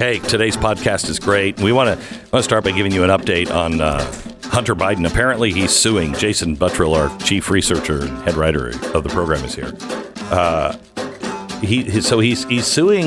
Hey, today's podcast is great. We want to start by giving you an update on Hunter Biden. Apparently, he's suing. Jason Buttrill, our chief researcher and head writer of the program, is here. He's suing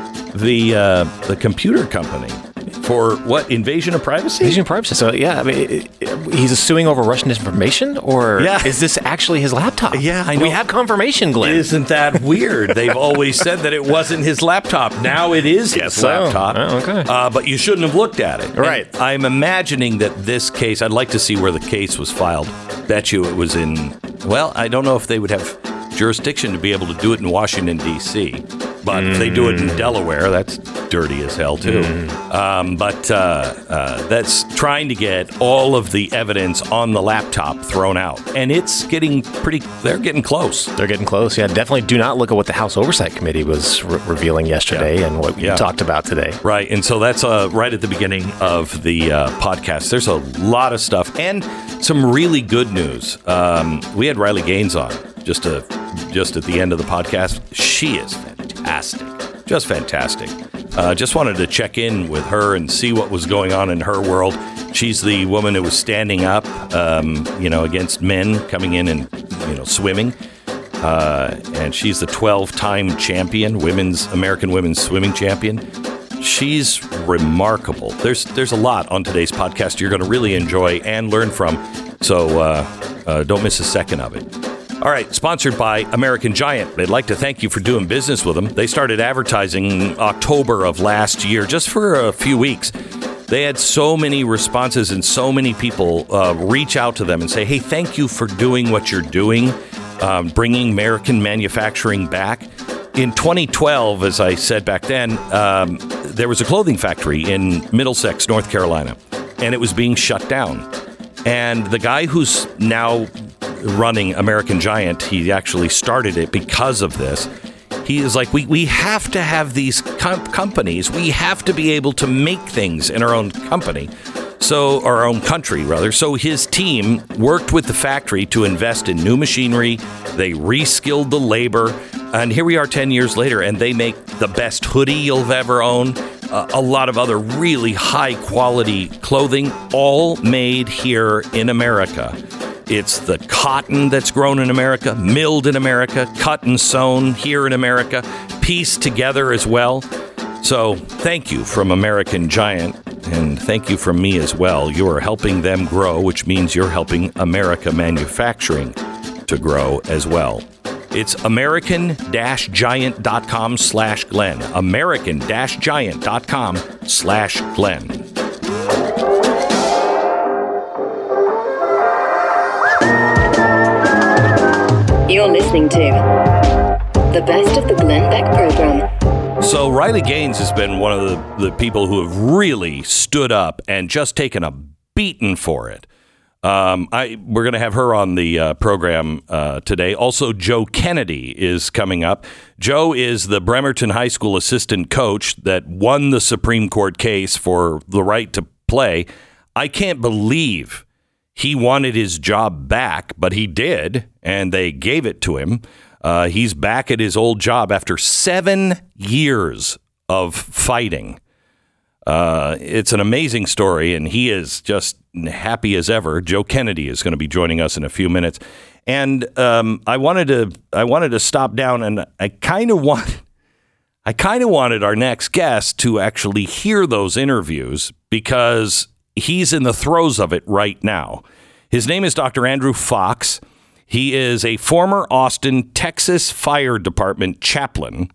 the computer company for what? Invasion of privacy? Invasion of privacy. So, yeah, I mean, he's suing over Russian disinformation, or is this actually his laptop? Yeah, I know. We have confirmation, Glenn. Isn't that weird? They've always said that it wasn't his laptop. Now it is his laptop. Oh, okay. But you shouldn't have looked at it. Right. And I'm imagining that this case, I'd like to see where the case was filed. Bet you it was in, well, I don't know if they would have jurisdiction to be able to do it in Washington, D.C., but if they do it in Delaware, that's dirty as hell, too. But that's trying to get all of the evidence on the laptop thrown out. And it's getting they're getting close. They're getting close, yeah. Definitely do not look at what the House Oversight Committee was revealing yesterday and what we talked about today. Right, and so that's right at the beginning of the podcast. There's a lot of stuff and some really good news. We had Riley Gaines on just at the end of the podcast. She is fantastic. Just fantastic. Just wanted to check in with her and see what was going on in her world. She's the woman who was standing up, against men coming in and, swimming. And she's the 12-time champion, American women's swimming champion. She's remarkable. There's a lot on today's podcast you're going to really enjoy and learn from. So don't miss a second of it. All right, sponsored by American Giant. They'd like to thank you for doing business with them. They started advertising October of last year, just for a few weeks. They had so many responses and so many people reach out to them and say, hey, thank you for doing what you're doing, bringing American manufacturing back. In 2012, as I said back then, there was a clothing factory in Middlesex, North Carolina, and it was being shut down. And the guy who's now running American Giant, he actually started it because of this. He is like, we have to have these companies. We have to be able to make things in our own company. So our own country, rather. So his team worked with the factory to invest in new machinery. They reskilled the labor. And here we are 10 years later, and they make the best hoodie you'll ever own. A lot of other really high quality clothing, all made here in America. It's the cotton that's grown in America, milled in America, cut and sewn here in America, pieced together as well. So thank you from American Giant, and thank you from me as well. You are helping them grow, which means you're helping America manufacturing to grow as well. It's American-Giant.com/Glenn. American-Giant.com/Glenn. You're listening to the best of the Glenn Beck program. So Riley Gaines has been one of the people who have really stood up and just taken a beating for it. We're going to have her on the program today. Also, Joe Kennedy is coming up. Joe is the Bremerton High School assistant coach that won the Supreme Court case for the right to play. I can't believe he wanted his job back, but he did, and they gave it to him. He's back at his old job after 7 years of fighting. It's an amazing story, and he is just happy as ever. Joe Kennedy is going to be joining us in a few minutes, and I wanted to stop down, and I kind of wanted our next guest to actually hear those interviews because he's in the throes of it right now. His name is Dr. Andrew Fox. He is a former Austin, Texas Fire Department chaplain,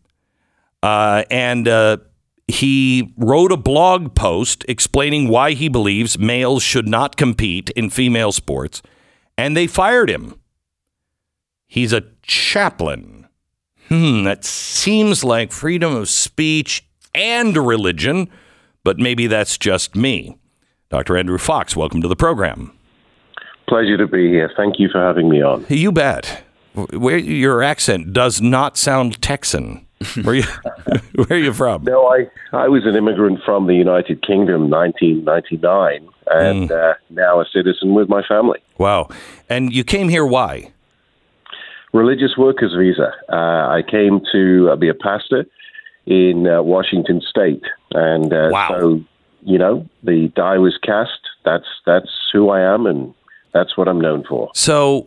and he wrote a blog post explaining why he believes males should not compete in female sports, and they fired him. He's a chaplain. That seems like freedom of speech and religion, but maybe that's just me. Dr. Andrew Fox, welcome to the program. Pleasure to be here. Thank you for having me on. You bet. Your accent does not sound Texan. Where are you from? No, I was an immigrant from the United Kingdom in 1999 and now a citizen with my family. Wow. And you came here why? Religious workers visa. I came to be a pastor in Washington State. And so, the die was cast. That's who I am, and that's what I'm known for. So,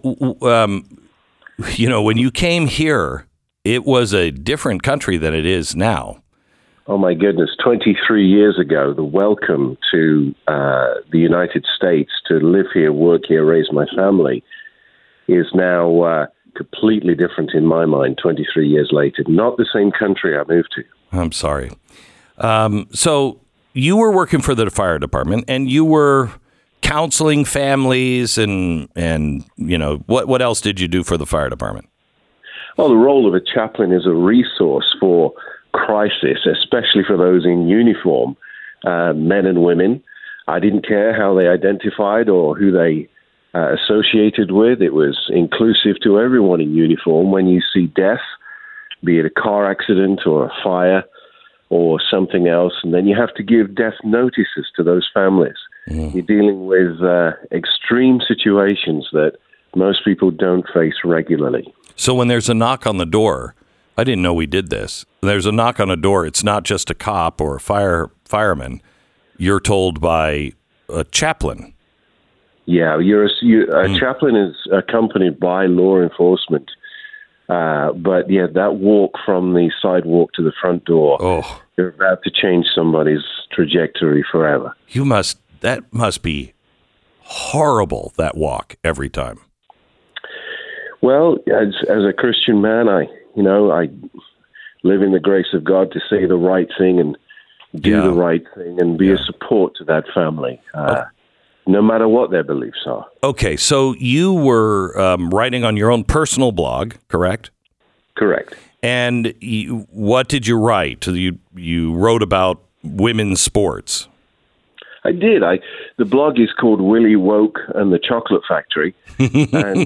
when you came here, it was a different country than it is now. Oh, my goodness. 23 years ago, the welcome to the United States to live here, work here, raise my family is now completely different in my mind 23 years later. Not the same country I moved to. I'm sorry. So you were working for the fire department, and you were counseling families and what else did you do for the fire department? Well, the role of a chaplain is a resource for crisis, especially for those in uniform, men and women. I didn't care how they identified or who they associated with. It was inclusive to everyone in uniform. When you see death, be it a car accident or a fire or something else, and then you have to give death notices to those families. Mm. You're dealing with extreme situations that most people don't face regularly. So when there's a knock on the door, I didn't know we did this. There's a knock on a door. It's not just a cop or a fireman. You're told by a chaplain. Yeah, a chaplain is accompanied by law enforcement. But yeah, that walk from the sidewalk to the front door, you're about to change somebody's trajectory forever. That must be horrible, that walk every time. Well, as a Christian man, I live in the grace of God to say the right thing and do the right thing and be a support to that family, no matter what their beliefs are. Okay, so you were writing on your own personal blog, correct? Correct. And what did you write? You wrote about women's sports. I did. The blog is called Willie Woke and the Chocolate Factory, and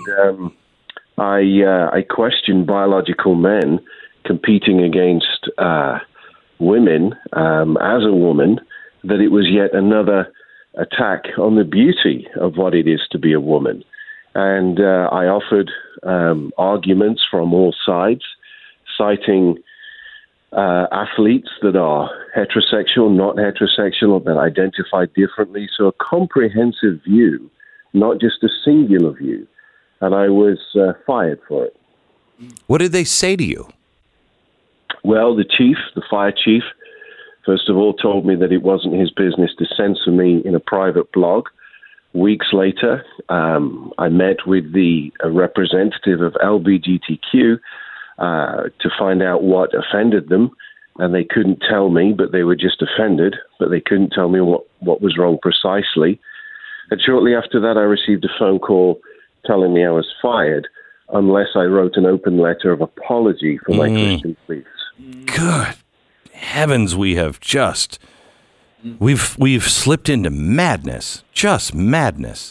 I question biological men competing against women as a woman, that it was yet another attack on the beauty of what it is to be a woman. And I offered arguments from all sides, citing athletes that are heterosexual, not heterosexual, that identify differently. So a comprehensive view, not just a singular view. And I was fired for it. What did they say to you? Well, the fire chief, first of all, told me that it wasn't his business to censor me in a private blog. Weeks later, I met with the representative of LGBTQ to find out what offended them, and they couldn't tell me, but they were just offended, but they couldn't tell me what was wrong precisely. And shortly after that, I received a phone call telling me I was fired unless I wrote an open letter of apology for my Christian beliefs. Good heavens, we've slipped into madness, just madness.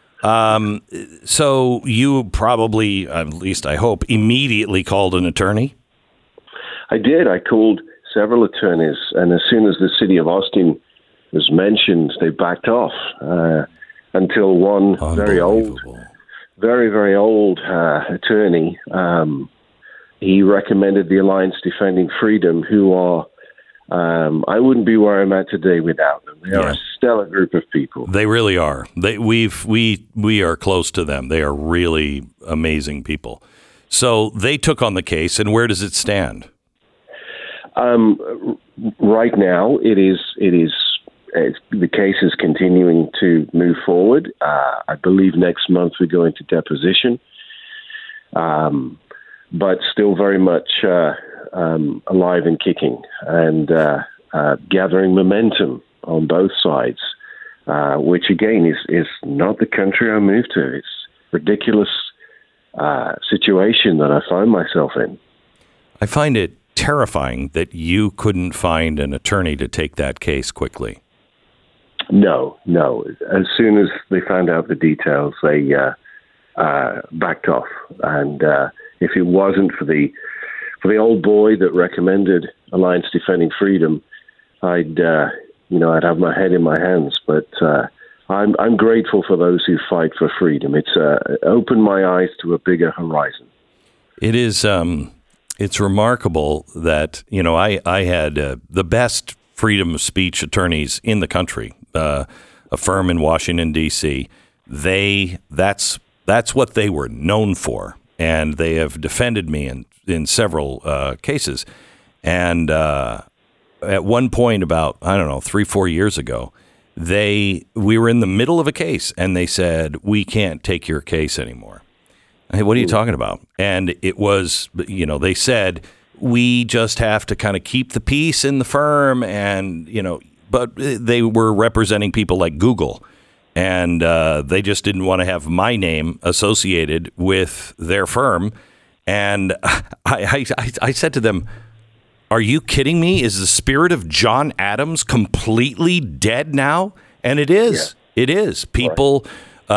So you probably, at least I hope, immediately called an attorney? I did. I called several attorneys, and as soon as the city of Austin was mentioned, they backed off until one very old, very, very old attorney, he recommended the Alliance Defending Freedom, who are, I wouldn't be where I'm at today without them. They are a stellar group of people. They really are. We are close to them. They are really amazing people. So they took on the case, and where does it stand? Right now, the case is continuing to move forward. I believe next month we go into deposition, but still very much alive and kicking and gathering momentum on both sides, which again is not the country I moved to. It's a ridiculous situation that I find myself in. I find it terrifying that you couldn't find an attorney to take that case quickly. No. As soon as they found out the details, they backed off. And if it wasn't for the old boy that recommended Alliance Defending Freedom, I'd have my head in my hands. But I'm grateful for those who fight for freedom. It's opened my eyes to a bigger horizon. It is. It's remarkable that, I had the best freedom of speech attorneys in the country, a firm in Washington, D.C. That's what they were known for, and they have defended me in several cases. And at one point about, 3-4 years ago, we were in the middle of a case, and they said, we can't take your case anymore. Hey, what are you talking about? And it was, they said, we just have to kind of keep the peace in the firm. And, but they were representing people like Google. And they just didn't want to have my name associated with their firm. And I said to them, are you kidding me? Is the spirit of John Adams completely dead now? And it is. Yeah. It is. People,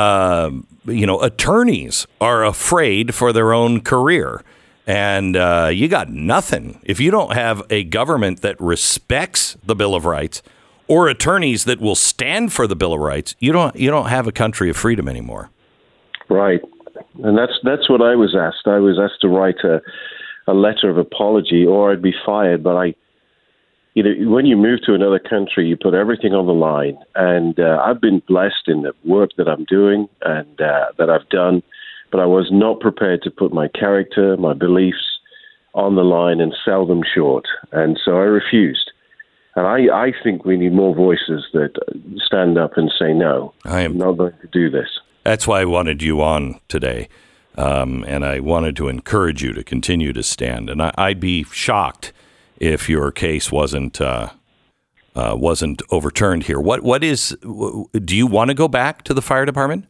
attorneys are afraid for their own career. And you got nothing. If you don't have a government that respects the Bill of Rights or attorneys that will stand for the Bill of Rights, you don't have a country of freedom anymore. Right. And that's what I was asked. I was asked to write a letter of apology or I'd be fired. But when you move to another country, you put everything on the line. And I've been blessed in the work that I'm doing and that I've done. But I was not prepared to put my character, my beliefs on the line and sell them short. And so I refused. And I think we need more voices that stand up and say, no, I'm not going to do this. That's why I wanted you on today. And I wanted to encourage you to continue to stand. And I'd be shocked if your case wasn't overturned here. Do you want to go back to the fire department?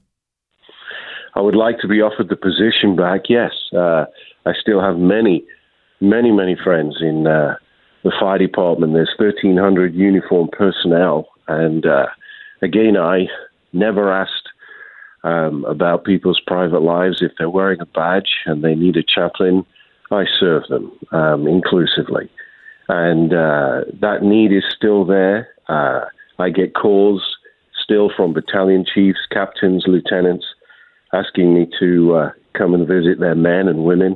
I would like to be offered the position back, yes. I still have many, many, many friends in the fire department. There's 1,300 uniformed personnel. And again, I never asked about people's private lives. If they're wearing a badge and they need a chaplain, I serve them inclusively. And that need is still there. I get calls still from battalion chiefs, captains, lieutenants, asking me to come and visit their men and women,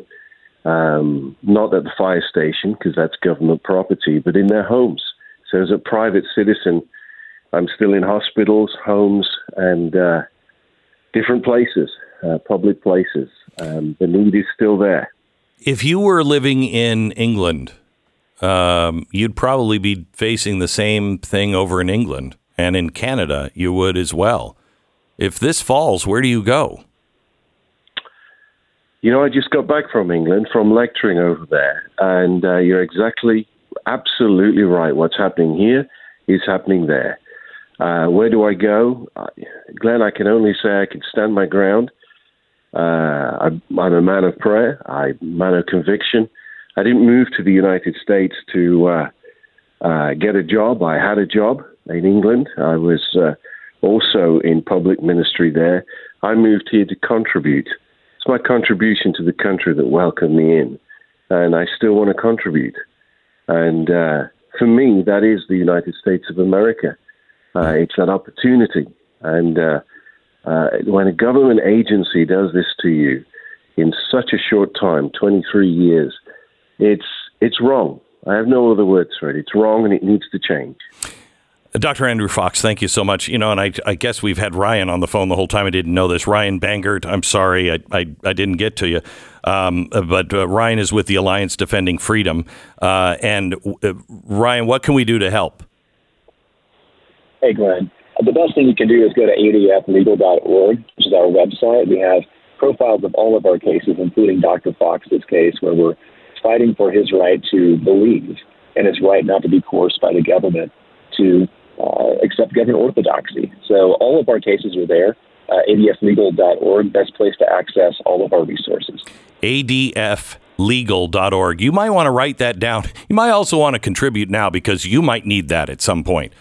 not at the fire station, because that's government property, but in their homes. So as a private citizen, I'm still in hospitals, homes, and different places, public places. The need is still there. If you were living in England, you'd probably be facing the same thing over in England, and in Canada, you would as well. If this falls, where do you go? I just got back from England, from lecturing over there, and you're absolutely right. What's happening here is happening there. Where do I go? Glenn, I can only say I can stand my ground. I'm a man of prayer. I'm a man of conviction. I didn't move to the United States to get a job. I had a job in England. I was also in public ministry there. I moved here to contribute. It's my contribution to the country that welcomed me in, and I still want to contribute. And for me, that is the United States of America. It's that opportunity. And when a government agency does this to you in such a short time, 23 years, it's wrong. I have no other words for it. It's wrong, and it needs to change. Dr. Andrew Fox, thank you so much. And I guess we've had Ryan on the phone the whole time. I didn't know this. Ryan Bangert, I'm sorry I didn't get to you. But Ryan is with the Alliance Defending Freedom. And Ryan, what can we do to help? Hey, Glenn. The best thing you can do is go to adflegal.org, which is our website. We have profiles of all of our cases, including Dr. Fox's case, where we're fighting for his right to believe and his right not to be coerced by the government to accept government orthodoxy. So all of our cases are there. adflegal.org, best place to access all of our resources. adflegal.org. You might want to write that down. You might also want to contribute now because you might need that at some point.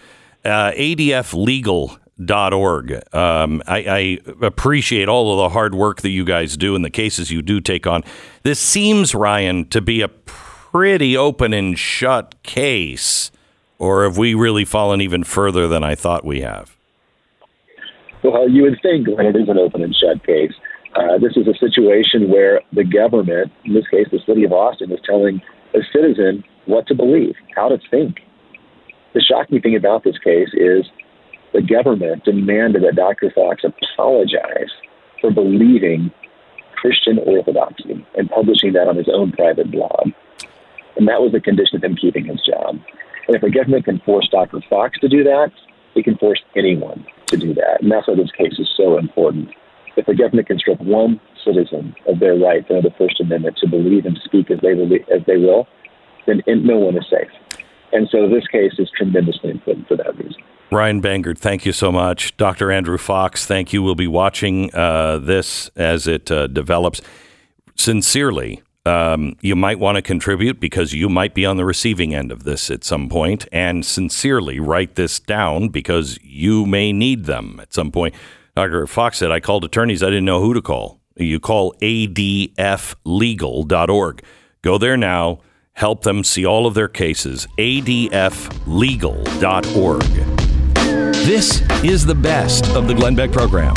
adflegal.org. I appreciate all of the hard work that you guys do and the cases you do take on. This seems, Ryan, to be a pretty open and shut case. Or have we really fallen even further than I thought we have? Well, you would think when it is an open and shut case. This is a situation where the government, in this case the city of Austin, is telling a citizen what to believe, how to think. The shocking thing about this case is the government demanded that Dr. Fox apologize for believing Christian orthodoxy and publishing that on his own private blog. And that was the condition of him keeping his job. And if the government can force Dr. Fox to do that, it can force anyone to do that. And that's why this case is so important. If the government can strip one citizen of their right under the First Amendment to believe and speak as they will, then no one is safe. And so this case is tremendously important for that reason. Ryan Bangert, thank you so much. Dr. Andrew Fox, thank you. We'll be watching this as it develops. Sincerely, you might want to contribute because you might be on the receiving end of this at some point. And sincerely, write this down because you may need them at some point. Dr. Fox said, I called attorneys. I didn't know who to call. You call adflegal.org. Go there now. Help them see all of their cases. adflegal.org. This is the best of the Glenn Beck program.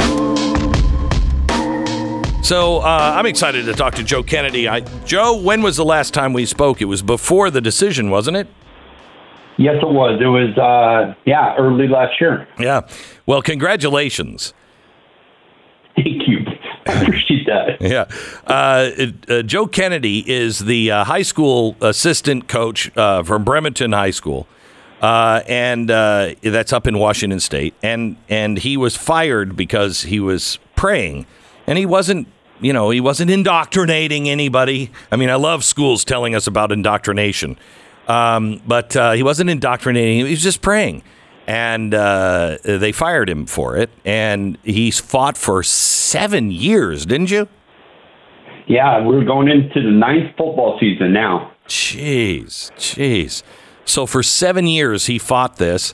So I'm excited to talk to Joe Kennedy. Joe, when was the last time we spoke? It was before the decision, wasn't it? Yes, it was. It was, early last year. Yeah. Well, congratulations. Thank you. I appreciate that. Yeah. Joe Kennedy is the high school assistant coach from Bremerton High School. And that's up in Washington State. And he was fired because he was praying. And he wasn't indoctrinating anybody. I mean, I love schools telling us about indoctrination. But he wasn't indoctrinating. He was just praying. And they fired him for it. And he's fought for 7 years, didn't you? Yeah, we're going into the 9th football season now. Jeez. So for 7 years, he fought this,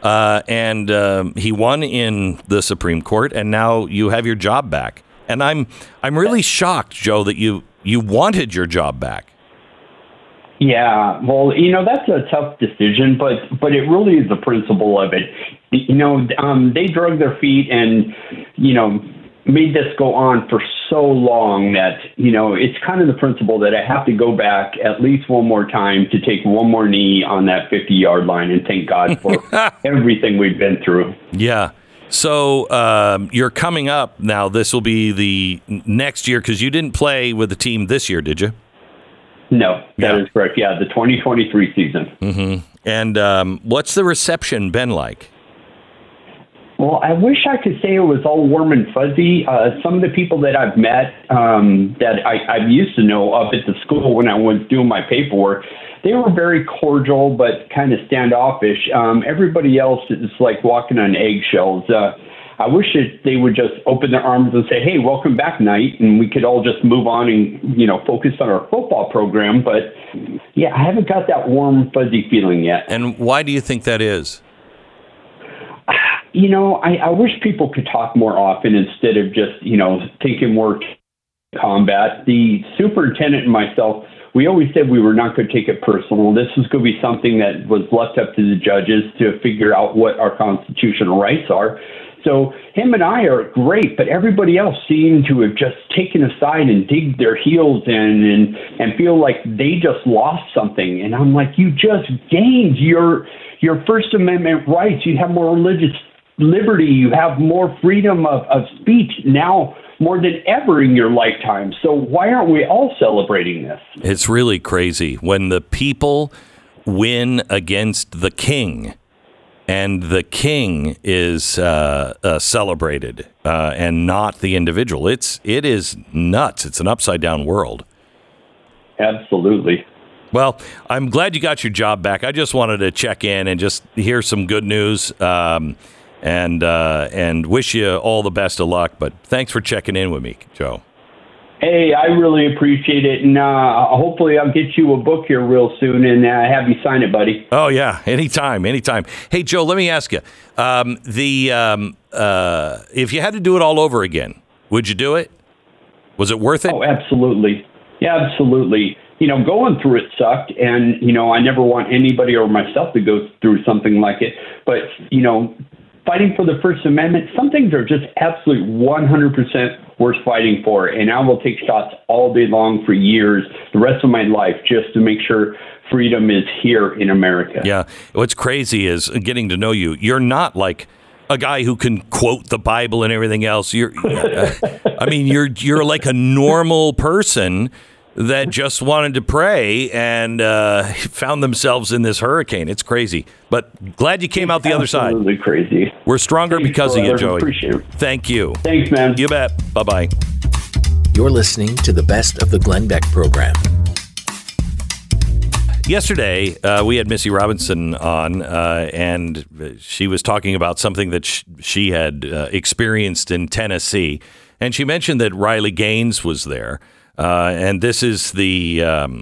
and he won in the Supreme Court, and now you have your job back. And I'm really shocked, Joe, that you wanted your job back. Yeah, well, that's a tough decision, but it really is the principle of it. They drug their feet and, made this go on for so long that, it's kind of the principle that I have to go back at least one more time to take one more knee on that 50-yard line and thank God for everything we've been through. Yeah. So you're coming up now. This will be the next year because you didn't play with the team this year, did you? No, that is correct. Yeah, the 2023 season. Mm-hmm. And what's the reception been like? Well, I wish I could say it was all warm and fuzzy. Some of the people that I've met that I used to know up at the school when I was doing my paperwork, they were very cordial but kind of standoffish. Everybody else is like walking on eggshells. I wish they would just open their arms and say, hey, welcome back, Knight, and we could all just move on and, focus on our football program. But, yeah, I haven't got that warm, fuzzy feeling yet. And why do you think that is? I wish people could talk more often instead of just, taking more combat. The superintendent and myself, we always said we were not going to take it personal. This was going to be something that was left up to the judges to figure out what our constitutional rights are. So him and I are great, but everybody else seemed to have just taken a side and dig their heels in and feel like they just lost something. And I'm like, you just gained your First Amendment rights. You have more religious liberty. You have more freedom of speech now more than ever in your lifetime. So why aren't we all celebrating this? It's really crazy when the people win against the king. And the king is celebrated and not the individual. It is nuts. It's an upside down world. Absolutely. Well, I'm glad you got your job back. I just wanted to check in and just hear some good news and wish you all the best of luck. But thanks for checking in with me, Joe. Hey, I really appreciate it, and hopefully I'll get you a book here real soon and have you sign it, buddy. Oh, yeah, anytime. Hey, Joe, let me ask you, if you had to do it all over again, would you do it? Was it worth it? Oh, absolutely. Yeah, absolutely. Going through it sucked, and, I never want anybody or myself to go through something like it, but, fighting for the First Amendment, some things are just absolutely 100% worth fighting for. And I will take shots all day long for years, the rest of my life, just to make sure freedom is here in America. Yeah. What's crazy is getting to know you. You're not like a guy who can quote the Bible and everything else. You're like a normal person that just wanted to pray and found themselves in this hurricane. It's crazy. But glad you came out the other side. Absolutely crazy. We're stronger because of you, Joey. Appreciate it. Thank you. Thanks, man. You bet. Bye-bye. You're listening to the Best of the Glenn Beck program. Yesterday, we had Missy Robinson on, and she was talking about something that she had experienced in Tennessee. And she mentioned that Riley Gaines was there. And this is the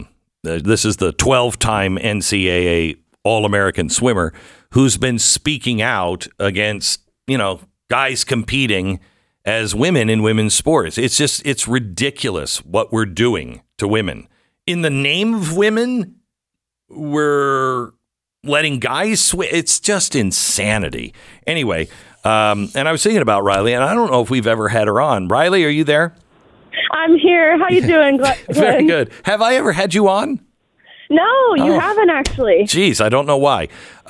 12-time NCAA All-American swimmer who's been speaking out against, guys competing as women in women's sports. It's ridiculous what we're doing to women. In the name of women, we're letting guys swim. It's just insanity. Anyway, and I was thinking about Riley, and I don't know if we've ever had her on. Riley, are you there? I'm here. How you doing, Glenn? Very good. Have I ever had you on? No, you haven't actually. Geez, I don't know why.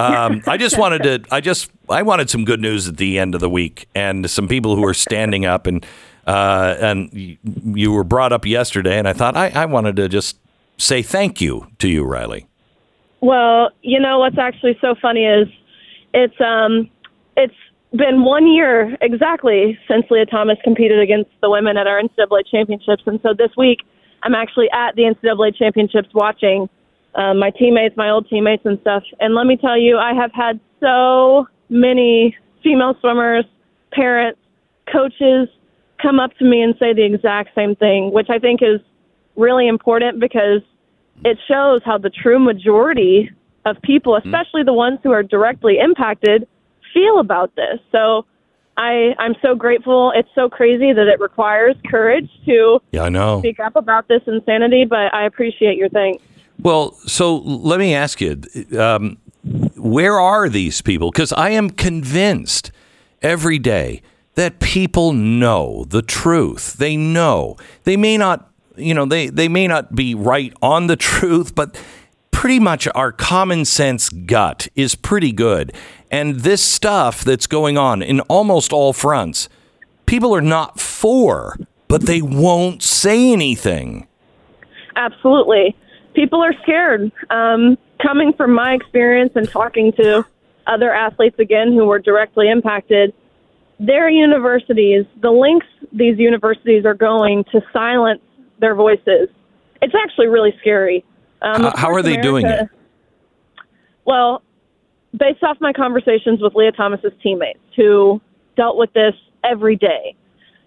I wanted some good news at the end of the week, and some people who are standing up, and you were brought up yesterday, and I thought I wanted to just say thank you to you, Riley. Well, what's actually so funny is it's been 1 year exactly since Leah Thomas competed against the women at our NCAA championships. And so this week I'm actually at the NCAA championships watching my teammates, my old teammates and stuff. And let me tell you, I have had so many female swimmers, parents, coaches come up to me and say the exact same thing, which I think is really important because it shows how the true majority of people, especially the ones who are directly impacted, feel about this. So I'm so grateful. It's so crazy that it requires courage to speak up about this insanity, but I appreciate your thanks. Well, so let me ask you, where are these people? Because I am convinced every day that people know the truth. They know. They may not, they may not be right on the truth, but pretty much our common sense gut is pretty good. And this stuff that's going on in almost all fronts, people are not for, but they won't say anything. Absolutely. People are scared. Coming from my experience and talking to other athletes, again, who were directly impacted, their universities, the lengths these universities are going to silence their voices, it's actually really scary. How are they doing it? Well, based off my conversations with Leah Thomas's teammates who dealt with this every day,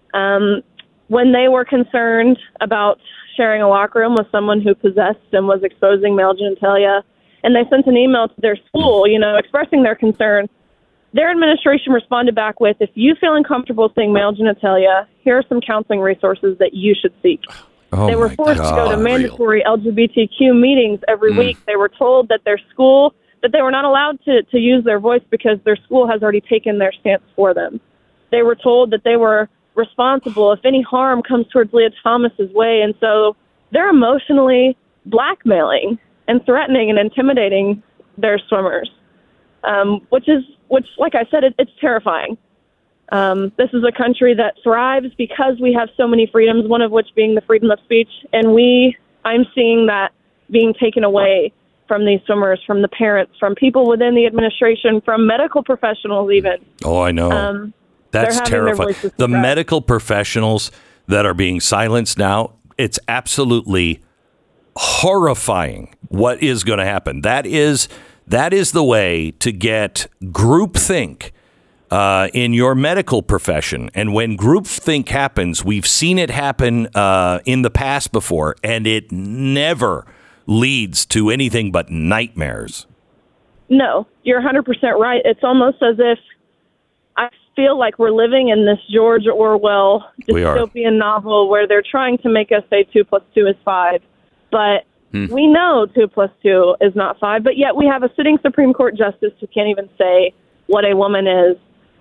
when they were concerned about sharing a locker room with someone who possessed and was exposing male genitalia, and they sent an email to their school, expressing their concern, their administration responded back with, if you feel uncomfortable seeing male genitalia, here are some counseling resources that you should seek. They were forced to go to mandatory LGBTQ meetings every week. They were told that their school, that they were not allowed to use their voice because their school has already taken their stance for them. They were told that they were responsible if any harm comes towards Leah Thomas's way. And so they're emotionally blackmailing and threatening and intimidating their swimmers, which, like I said, it's terrifying. This is a country that thrives because we have so many freedoms, one of which being the freedom of speech. And I'm seeing that being taken away from these swimmers, from the parents, from people within the administration, from medical professionals even. Oh, I know. That's terrifying. The medical professionals that are being silenced now, it's absolutely horrifying what is going to happen. That is the way to get groupthink in your medical profession. And when groupthink happens, we've seen it happen in the past before, and it never leads to anything but nightmares. No, you're 100% right. It's almost as if I feel like we're living in this George Orwell dystopian novel where they're trying to make us say 2 + 2 is 5. But we know 2 + 2 is not 5. But yet we have a sitting Supreme Court justice who can't even say what a woman is.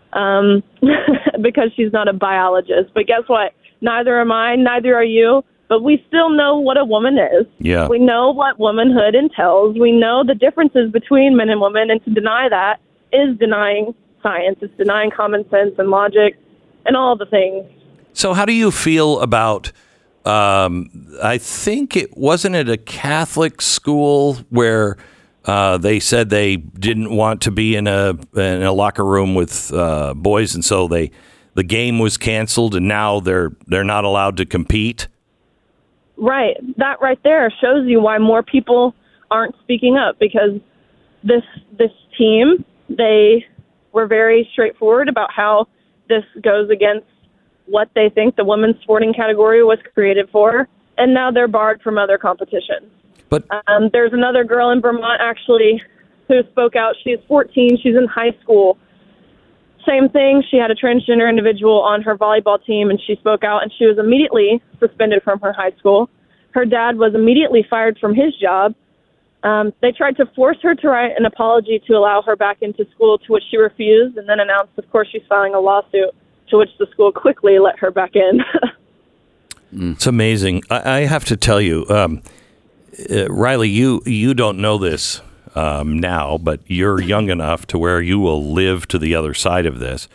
because she's not a biologist. But guess what? Neither am I, neither are you. But we still know what a woman is. Yeah. We know what womanhood entails. We know the differences between men and women, and to deny that is denying science. It's denying common sense and logic and all the things. So how do you feel about, I think it wasn't at a Catholic school where they said they didn't want to be in a locker room with boys, and so the game was canceled, and now they're not allowed to compete? Right. That right there shows you why more people aren't speaking up, because this team, they were very straightforward about how this goes against what they think the women's sporting category was created for, and now they're barred from other competitions. But there's another girl in Vermont, actually, who spoke out. She's 14. She's in high school. Same thing. She had a transgender individual on her volleyball team, and she spoke out, and she was immediately suspended from her high school. Her dad was immediately fired from his job. They tried to force her to write an apology to allow her back into school, to which she refused, and then announced, of course, she's filing a lawsuit, to which the school quickly let her back in. It's amazing. I have to tell you, Riley, you don't know this now, but you're young enough to where you will live to the other side of this.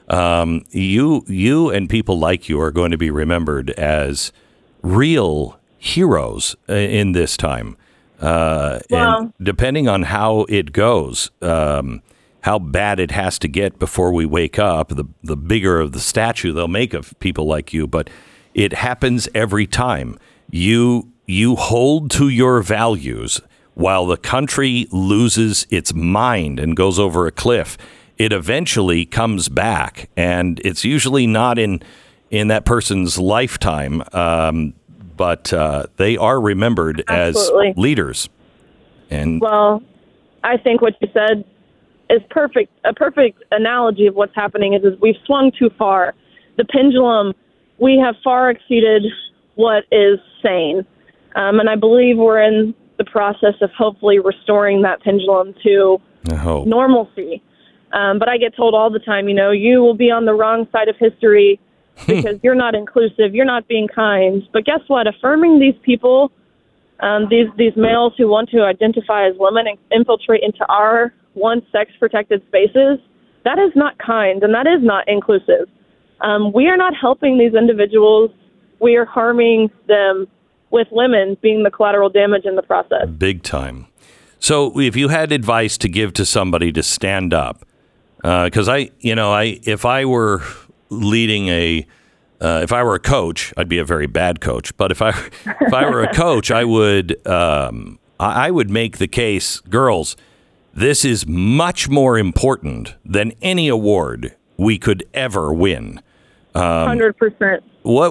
You and people like you are going to be remembered as real heroes in this time. And depending on how it goes, how bad it has to get before we wake up, the bigger of the statue they'll make of people like you. But it happens every time. You hold to your values while the country loses its mind and goes over a cliff. It eventually comes back, and it's usually not in that person's lifetime, but they are remembered Absolutely. as leaders. And well, I think what you said is perfect. A perfect analogy of what's happening is we've swung too far. The pendulum, we have far exceeded what is sane. And I believe we're in the process of hopefully restoring that pendulum to normalcy. But I get told all the time, you will be on the wrong side of history because you're not inclusive, you're not being kind. But guess what? Affirming these people, these males who want to identify as women and infiltrate into our once sex-protected spaces, that is not kind and that is not inclusive. We are not helping these individuals. We are harming them, with women being the collateral damage in the process. Big time. So if you had advice to give to somebody to stand up, because if I were leading if I were a coach, I'd be a very bad coach. But if I were a coach, I would make the case, girls, this is much more important than any award we could ever win. 100%.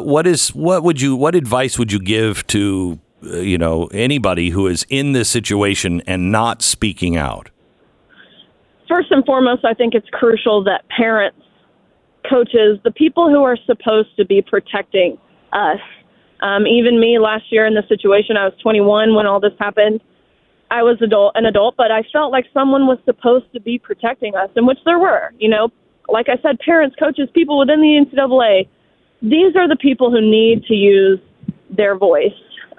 What advice would you give to anybody who is in this situation and not speaking out? First and foremost, I think it's crucial that parents, coaches, the people who are supposed to be protecting us, even me last year in this situation, I was 21 when all this happened. I was an adult, but I felt like someone was supposed to be protecting us, in which there were, like I said, parents, coaches, people within the NCAA. These are the people who need to use their voice.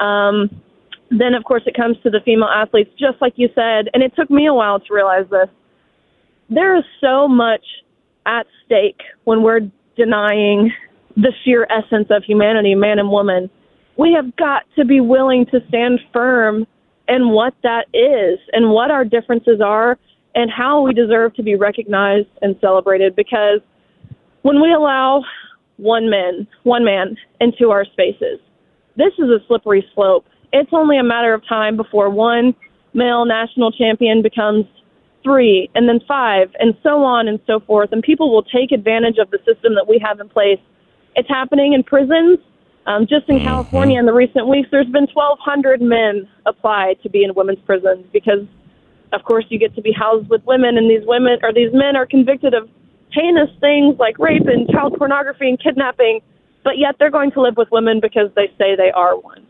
Then, of course, it comes to the female athletes, just like you said, and it took me a while to realize this. There is so much at stake when we're denying the sheer essence of humanity, man and woman. We have got to be willing to stand firm in what that is and what our differences are and how we deserve to be recognized and celebrated. Because when we allow one man into our spaces, this is a slippery slope. It's only a matter of time before one male national champion becomes 3 and then 5 and so on and so forth. And people will take advantage of the system that we have in place. It's happening in prisons. Just in California in the recent weeks, there's been 1,200 men apply to be in women's prisons because, of course, you get to be housed with women, and these men are convicted of heinous things like rape and child pornography and kidnapping, but yet they're going to live with women because they say they are one.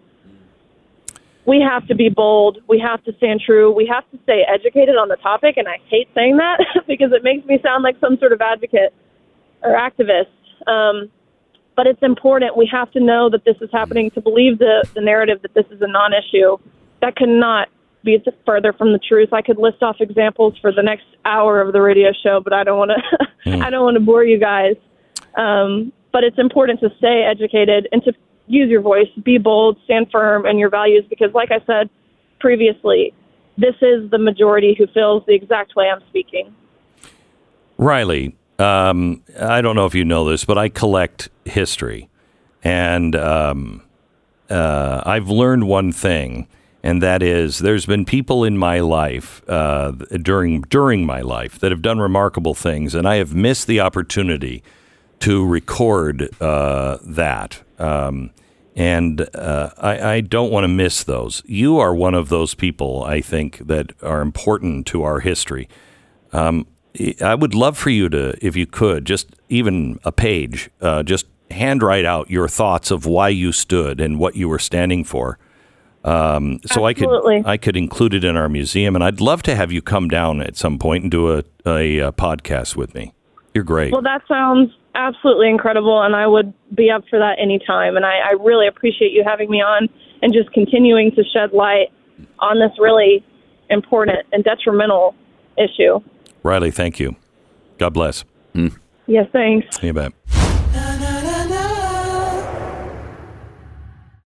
We have to be bold. We have to stand true. We have to stay educated on the topic, and I hate saying that because it makes me sound like some sort of advocate. or activists. But it's important. We have to know that this is happening to believe the narrative that this is a non-issue. That cannot be further from the truth. I could list off examples for the next hour of the radio show, but I don't want to. I don't want to bore you guys. But it's important to stay educated and to use your voice, be bold, stand firm in your values. Because, like I said previously, this is the majority who feels the exact way I'm speaking. Riley, I don't know if you know this, but I collect history, and I've learned one thing, and that is there's been people in my life during my life that have done remarkable things, and I have missed the opportunity to record that. And I don't want to miss those. You are one of those people, I think, that are important to our history. I would love for you to, if you could, just even a page, just handwrite out your thoughts of why you stood and what you were standing for. So I could include it in our museum, and I'd love to have you come down at some point and do a podcast with me. You're great. Well, that sounds absolutely incredible, and I would be up for that anytime. And I really appreciate you having me on and just continuing to shed light on this really important and detrimental issue. Riley, thank you. God bless. Yes, thanks. You bet.